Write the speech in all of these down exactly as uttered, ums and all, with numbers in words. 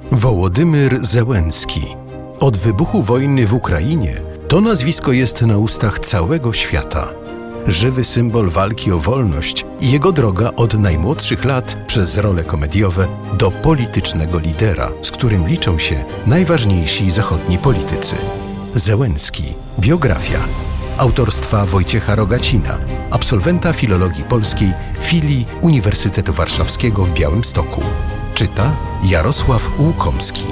Wołodymyr Zełenski. Od wybuchu wojny w Ukrainie to nazwisko jest na ustach całego świata. Żywy symbol walki o wolność i jego droga od najmłodszych lat przez role komediowe do politycznego lidera, z którym liczą się najważniejsi zachodni politycy. Zełenski. Biografia. Autorstwa Wojciecha Rogacina, absolwenta filologii polskiej filii Uniwersytetu Warszawskiego w Białymstoku. Czyta Jarosław Łukomski.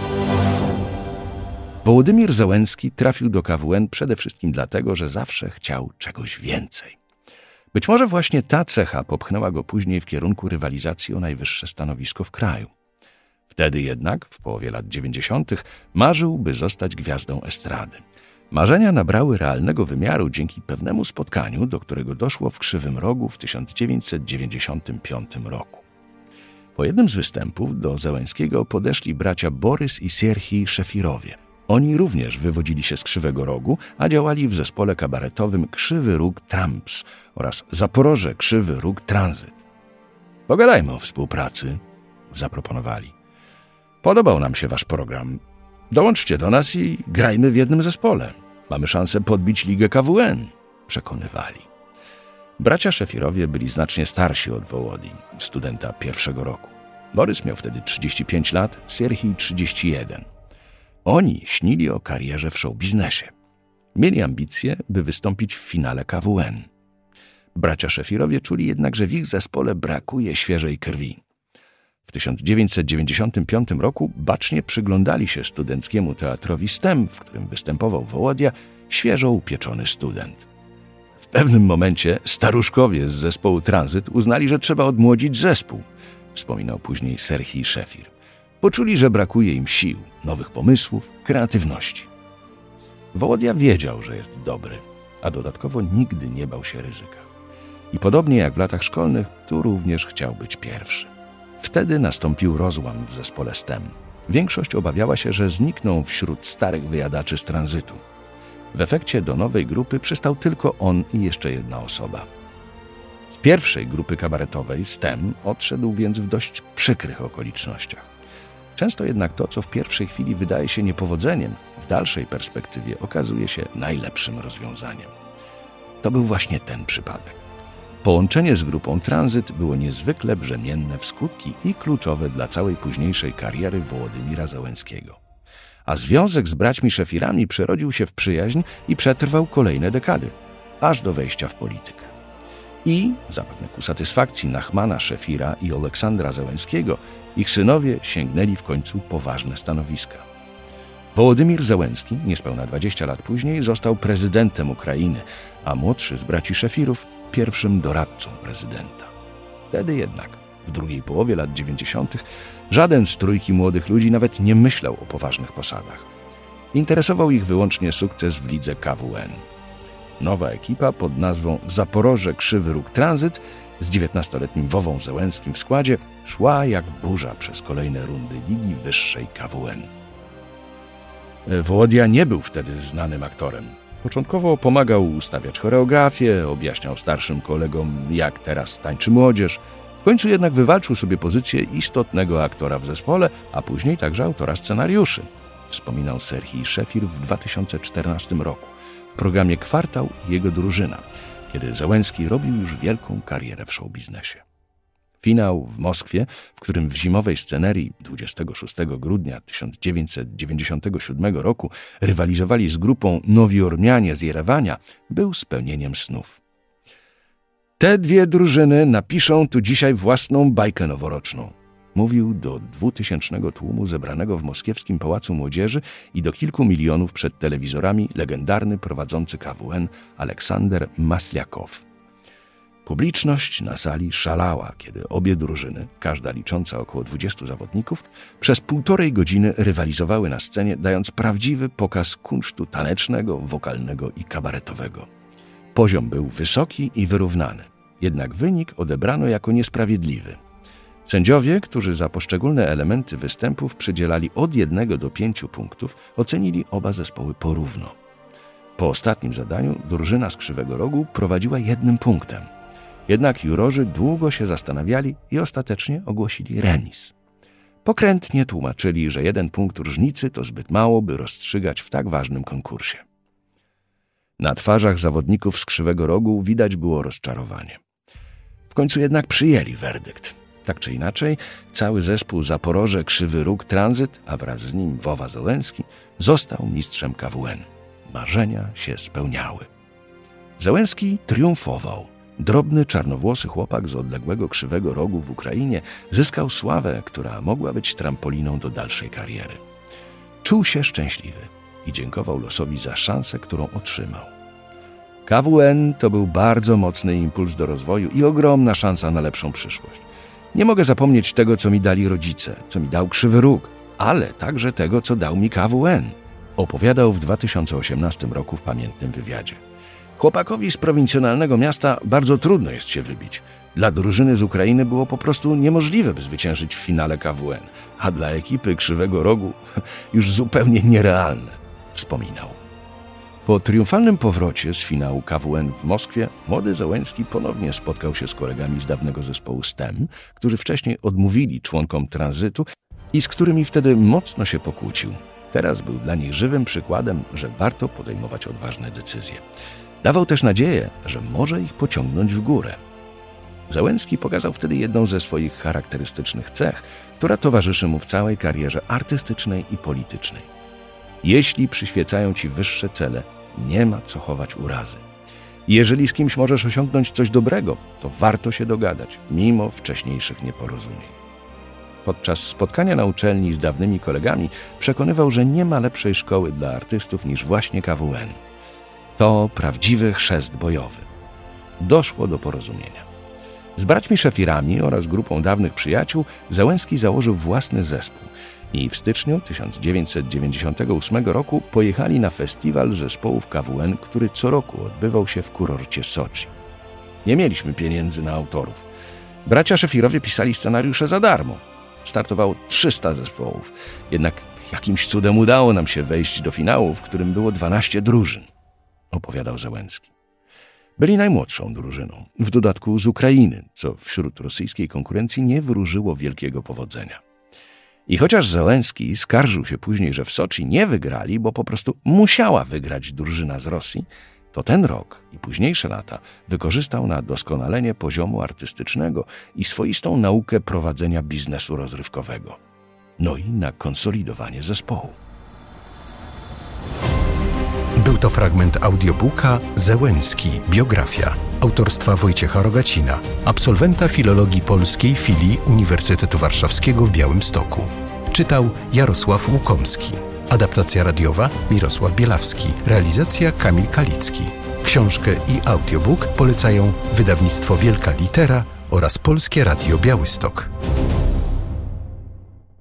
Wołodymyr Zełenski trafił do K W N przede wszystkim dlatego, że zawsze chciał czegoś więcej. Być może właśnie ta cecha popchnęła go później w kierunku rywalizacji o najwyższe stanowisko w kraju. Wtedy jednak, w połowie lat dziewięćdziesiątych, marzył, by zostać gwiazdą estrady. Marzenia nabrały realnego wymiaru dzięki pewnemu spotkaniu, do którego doszło w Krzywym Rogu w tysiąc dziewięćset dziewięćdziesiątym piątym roku. Po jednym z występów do Zełenskiego podeszli bracia Borys i Sierhij Szefirowie. Oni również wywodzili się z Krzywego Rogu, a działali w zespole kabaretowym Krzywy Róg Tramps oraz Zaporoże Krzywy Róg Tranzyt. Pogadajmy o współpracy, zaproponowali. Podobał nam się wasz program. Dołączcie do nas i grajmy w jednym zespole. Mamy szansę podbić ligę K W N, przekonywali. Bracia Szefirowie byli znacznie starsi od Wołody, studenta pierwszego roku. Borys miał wtedy trzydzieści pięć lat, Sierhij trzydzieści jeden. Oni śnili o karierze w showbiznesie. Mieli ambicje, by wystąpić w finale K W N. Bracia Szefirowie czuli jednak, że w ich zespole brakuje świeżej krwi. W tysiąc dziewięćset dziewięćdziesiątym piątym roku bacznie przyglądali się studenckiemu teatrowi STEM, w którym występował Wołodia, świeżo upieczony student. W pewnym momencie staruszkowie z zespołu Tranzyt uznali, że trzeba odmłodzić zespół, wspominał później Sierhij Szefir. Poczuli, że brakuje im sił, nowych pomysłów, kreatywności. Wołodia wiedział, że jest dobry, a dodatkowo nigdy nie bał się ryzyka. I podobnie jak w latach szkolnych, tu również chciał być pierwszy. Wtedy nastąpił rozłam w zespole STEM. Większość obawiała się, że znikną wśród starych wyjadaczy z Tranzytu. W efekcie do nowej grupy przystał tylko on i jeszcze jedna osoba. Z pierwszej grupy kabaretowej, STEM, odszedł więc w dość przykrych okolicznościach. Często jednak to, co w pierwszej chwili wydaje się niepowodzeniem, w dalszej perspektywie okazuje się najlepszym rozwiązaniem. To był właśnie ten przypadek. Połączenie z grupą Tranzyt było niezwykle brzemienne w skutki i kluczowe dla całej późniejszej kariery Wołodymyra Zełenskiego. A związek z braćmi Szefirami przerodził się w przyjaźń i przetrwał kolejne dekady, aż do wejścia w politykę. I, zapewne ku satysfakcji Nachmana Szefira i Oleksandra Zełenskiego, ich synowie sięgnęli w końcu po ważne stanowiska. Wołodymyr Zełenski, niespełna dwadzieścia lat później, został prezydentem Ukrainy, a młodszy z braci Szefirów pierwszym doradcą prezydenta. Wtedy jednak, w drugiej połowie lat dziewięćdziesiątych, żaden z trójki młodych ludzi nawet nie myślał o poważnych posadach. Interesował ich wyłącznie sukces w lidze K W N. Nowa ekipa pod nazwą Zaporoże Krzywy Róg Tranzyt z dziewiętnastoletnim Wową Zełenskim w składzie szła jak burza przez kolejne rundy Ligi Wyższej K W N. Wołodia nie był wtedy znanym aktorem. Początkowo pomagał ustawiać choreografię, objaśniał starszym kolegom, jak teraz tańczy młodzież. W końcu jednak wywalczył sobie pozycję istotnego aktora w zespole, a później także autora scenariuszy, wspominał Sierhij Szefir w dwa tysiące czternastym roku w programie Kwartał i jego drużyna, kiedy Zełenski robił już wielką karierę w showbiznesie. Finał w Moskwie, w którym w zimowej scenerii dwudziestego szóstego grudnia tysiąc dziewięćset dziewięćdziesiątego siódmego roku rywalizowali z grupą Nowi Ormianie z Jerewania, był spełnieniem snów. Te dwie drużyny napiszą tu dzisiaj własną bajkę noworoczną, mówił do dwutysięcznego tłumu zebranego w moskiewskim Pałacu Młodzieży i do kilku milionów przed telewizorami legendarny prowadzący K W N Aleksander Masliakow. Publiczność na sali szalała, kiedy obie drużyny, każda licząca około dwudziestu zawodników, przez półtorej godziny rywalizowały na scenie, dając prawdziwy pokaz kunsztu tanecznego, wokalnego i kabaretowego. Poziom był wysoki i wyrównany, jednak wynik odebrano jako niesprawiedliwy. Sędziowie, którzy za poszczególne elementy występów przydzielali od jednego do pięciu punktów, ocenili oba zespoły porówno. Po ostatnim zadaniu drużyna z Krzywego Rogu prowadziła jednym punktem. Jednak jurorzy długo się zastanawiali i ostatecznie ogłosili remis. Pokrętnie tłumaczyli, że jeden punkt różnicy to zbyt mało, by rozstrzygać w tak ważnym konkursie. Na twarzach zawodników z Krzywego Rogu widać było rozczarowanie. W końcu jednak przyjęli werdykt. Tak czy inaczej, cały zespół Zaporoże Krzywy Róg Tranzyt, a wraz z nim Wowa Załęski, został mistrzem K W N. Marzenia się spełniały. Załęski triumfował. Drobny, czarnowłosy chłopak z odległego Krzywego Rogu w Ukrainie zyskał sławę, która mogła być trampoliną do dalszej kariery. Czuł się szczęśliwy i dziękował losowi za szansę, którą otrzymał. K W N to był bardzo mocny impuls do rozwoju i ogromna szansa na lepszą przyszłość. Nie mogę zapomnieć tego, co mi dali rodzice, co mi dał Krzywy Róg, ale także tego, co dał mi K W N, opowiadał w dwa tysiące osiemnastym roku w pamiętnym wywiadzie. Chłopakowi z prowincjonalnego miasta bardzo trudno jest się wybić. Dla drużyny z Ukrainy było po prostu niemożliwe, by zwyciężyć w finale K W N, a dla ekipy Krzywego Rogu już zupełnie nierealne, wspominał. Po triumfalnym powrocie z finału K W N w Moskwie młody Załęski ponownie spotkał się z kolegami z dawnego zespołu S T E M, którzy wcześniej odmówili członkom tranzytu i z którymi wtedy mocno się pokłócił. Teraz był dla nich żywym przykładem, że warto podejmować odważne decyzje. Dawał też nadzieję, że może ich pociągnąć w górę. Załęski pokazał wtedy jedną ze swoich charakterystycznych cech, która towarzyszy mu w całej karierze artystycznej i politycznej. Jeśli przyświecają ci wyższe cele, nie ma co chować urazy. Jeżeli z kimś możesz osiągnąć coś dobrego, to warto się dogadać, mimo wcześniejszych nieporozumień. Podczas spotkania na uczelni z dawnymi kolegami przekonywał, że nie ma lepszej szkoły dla artystów niż właśnie K W N. To prawdziwy chrzest bojowy. Doszło do porozumienia. Z braćmi szefirami oraz grupą dawnych przyjaciół Załęski założył własny zespół i w styczniu tysiąc dziewięćset dziewięćdziesiątego ósmego roku pojechali na festiwal zespołów K W N, który co roku odbywał się w kurorcie Soczi. Nie mieliśmy pieniędzy na autorów. Bracia szefirowie pisali scenariusze za darmo. Startowało trzysta zespołów, jednak jakimś cudem udało nam się wejść do finału, w którym było dwanaście drużyn, opowiadał Załęski. Byli najmłodszą drużyną, w dodatku z Ukrainy, co wśród rosyjskiej konkurencji nie wróżyło wielkiego powodzenia. I chociaż Załęski skarżył się później, że w Soczi nie wygrali, bo po prostu musiała wygrać drużyna z Rosji, to ten rok i późniejsze lata wykorzystał na doskonalenie poziomu artystycznego i swoistą naukę prowadzenia biznesu rozrywkowego. No i na konsolidowanie zespołu. Był to fragment audiobooka Załęski. Biografia autorstwa Wojciecha Rogacina, absolwenta filologii polskiej filii Uniwersytetu Warszawskiego w Białymstoku. Czytał Jarosław Łukomski. Adaptacja radiowa Mirosław Bielawski. Realizacja Kamil Kalicki. Książkę i audiobook polecają wydawnictwo Wielka Litera oraz Polskie Radio Białystok.